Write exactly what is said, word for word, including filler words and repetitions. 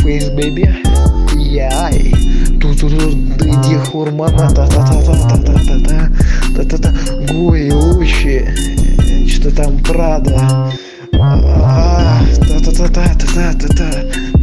face, baby. Яй. Тут-тут, иди, хурмана, та-та-та-та-та-та-та, та-та-та, Гуючи, что там, Прада, та-та-та-та-та-та-та.